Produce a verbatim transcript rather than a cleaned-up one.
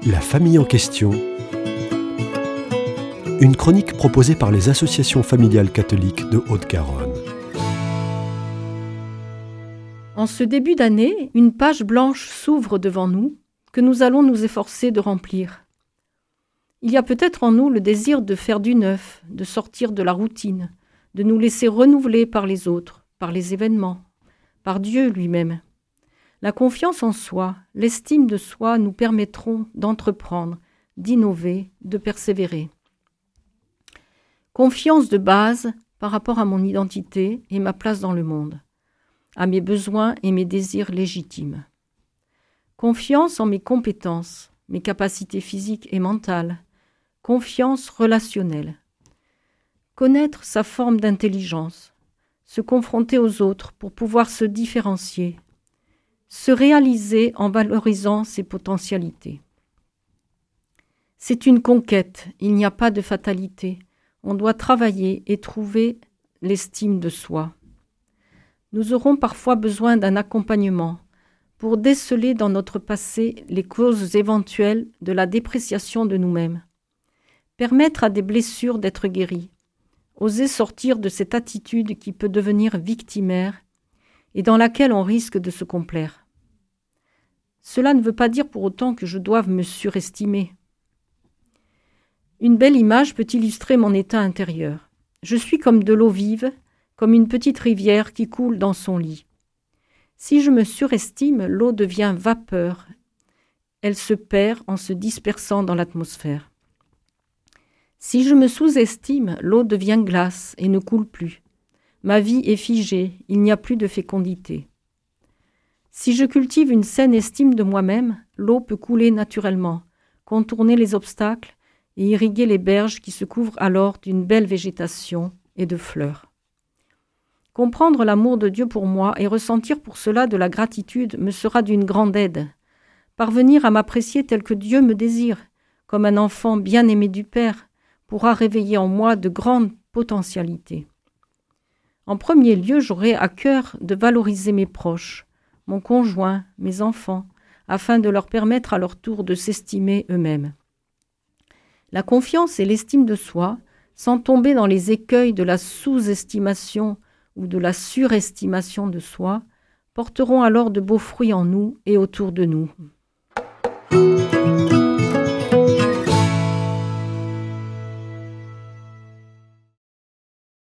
La famille en question. Une chronique proposée par les associations familiales catholiques de Haute-Garonne. En ce début d'année, une page blanche s'ouvre devant nous que nous allons nous efforcer de remplir. Il y a peut-être en nous le désir de faire du neuf, de sortir de la routine, de nous laisser renouveler par les autres, par les événements, par Dieu lui-même. La confiance en soi, l'estime de soi nous permettront d'entreprendre, d'innover, de persévérer. Confiance de base par rapport à mon identité et ma place dans le monde, à mes besoins et mes désirs légitimes. Confiance en mes compétences, mes capacités physiques et mentales. Confiance relationnelle. Connaître sa forme d'intelligence, se confronter aux autres pour pouvoir se différencier, se réaliser en valorisant ses potentialités. C'est une conquête, il n'y a pas de fatalité. On doit travailler et trouver l'estime de soi. Nous aurons parfois besoin d'un accompagnement pour déceler dans notre passé les causes éventuelles de la dépréciation de nous-mêmes. Permettre à des blessures d'être guéries, oser sortir de cette attitude qui peut devenir victimaire et dans laquelle on risque de se complaire. Cela ne veut pas dire pour autant que je doive me surestimer. Une belle image peut illustrer mon état intérieur. Je suis comme de l'eau vive, comme une petite rivière qui coule dans son lit. Si je me surestime, l'eau devient vapeur. Elle se perd en se dispersant dans l'atmosphère. Si je me sous-estime, l'eau devient glace et ne coule plus. Ma vie est figée, il n'y a plus de fécondité. Si je cultive une saine estime de moi-même, l'eau peut couler naturellement, contourner les obstacles et irriguer les berges qui se couvrent alors d'une belle végétation et de fleurs. Comprendre l'amour de Dieu pour moi et ressentir pour cela de la gratitude me sera d'une grande aide. Parvenir à m'apprécier tel que Dieu me désire, comme un enfant bien aimé du Père, pourra réveiller en moi de grandes potentialités. En premier lieu, j'aurai à cœur de valoriser mes proches, mon conjoint, mes enfants, afin de leur permettre à leur tour de s'estimer eux-mêmes. La confiance et l'estime de soi, sans tomber dans les écueils de la sous-estimation ou de la surestimation de soi, porteront alors de beaux fruits en nous et autour de nous.